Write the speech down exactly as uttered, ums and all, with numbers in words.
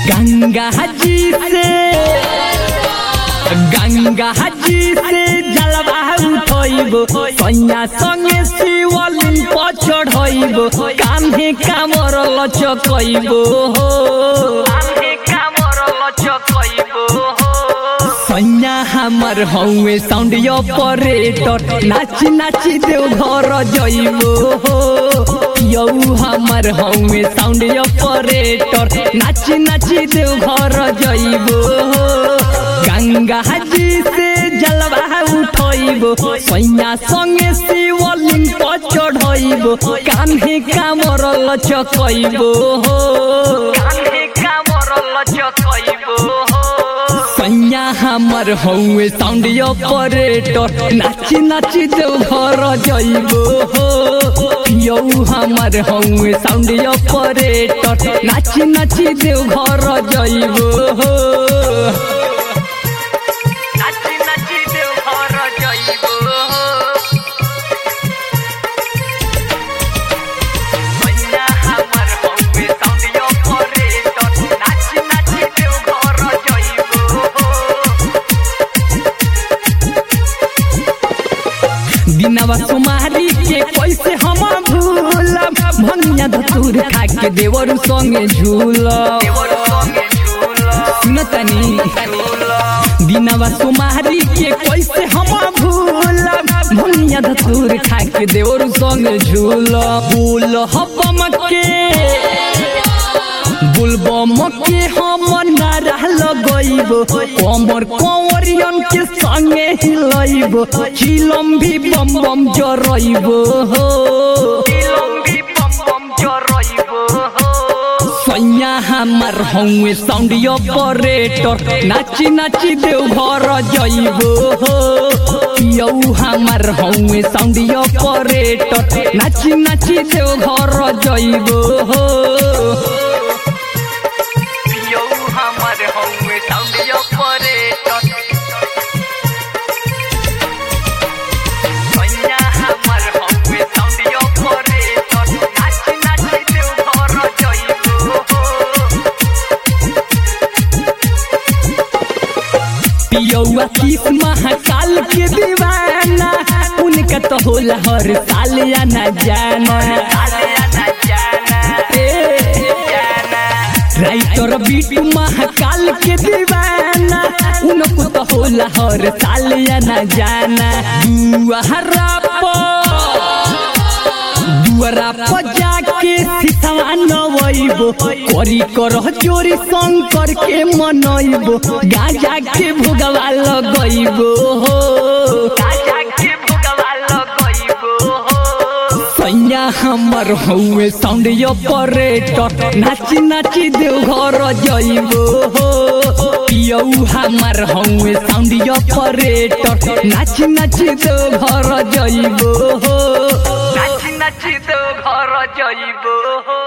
गंगा जी से गंगा जी से जलवा उठइबो सैया संगे शिवलिंग पर चढ़इबो कान्हे कामर लचकइबो कान्हे कामर लचकइबो सैया हमर हौवे साउंड ऑपरेटर नाची नाची देव घर जइबो यौ हमर हौवे साउंड ऑपरेटर नाची नाची देव घर जइबो गंगा जी से जलवा उठइबो सैया संगे शिवलिंग पर चढ़इबो कान्हे कामर लचकइबो कान्हे कामर लचकइबो सैया हमर हौवे साउंड ऑपरेटर नाची नाची देव घर जइबो यौ हमर हौवे साउंड ऑपरेटर नाची नाची देव घर जइबो नाची नाची देव घर जइबो सैया हमर हौवे साउंड ऑपरेटर नाची नाची देव घर जइबो दिनवा सुमारी के कैसे हम भूलब भंगिया धतूर खा के देवर संगे झूलब सुनतनी दिनवा सुमारी के कैसे हम भूलब भंगिया धतूर खा के देवर संगे झूलब बोल हबम के बुलबम के हम नारा लगइबो कमर कंवरियन के संगे हिलइबो चिलम भी बम बम जरइबो चिलम भी बम बम जरइबो सैया हमर हौवे साउंड ऑपरेटर नाची नाची देव घर जइबो यौ हमर हौवे साउंड ऑपरेटर नाची नाची देव घर जइबो हमर हौवे साउंड ऑपरेटर सैया हमर हौवे साउंड ऑपरेटर नाची नाची देव घर जइबो पियौआ तीस महाकाल के दीवाना उनका तो होला हर साल आना जाना राइटर बीटू महाकाल के दीवाना उनको तो होला हर साल आना जाना दुआरा दुआरा पर जाके सिथवा नवइबो करी करह चोरी शंकर के मनइबो गाजा के भोगवा लगइबो गाजा के भोगवा लगइबो सैया हमर हौवे साउंड ऑपरेटर नाची नाची देव घर जइबो यौ हमर हौवे साउंड ऑपरेटर नाची नाची देव घर जइबो नाची नाची देव घर जइबो।